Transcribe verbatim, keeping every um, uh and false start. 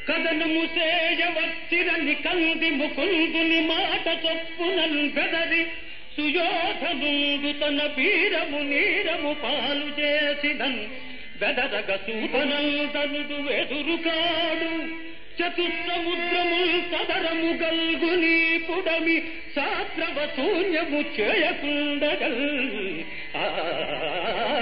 కథనము సేయవచ్చిరని కంది ముకుందుని మాట చొప్పునన్ బెదరి సుయోధనుండు తన వీరము నీరము పాలు చేసినన్ బెదరగ సూతనందనుడు ఎదురు కాడు చతుస్సముద్రముల్ సదరము గల్గుని పుడమి సాత్రవ శూన్యము చేయకుండగల్ ఆ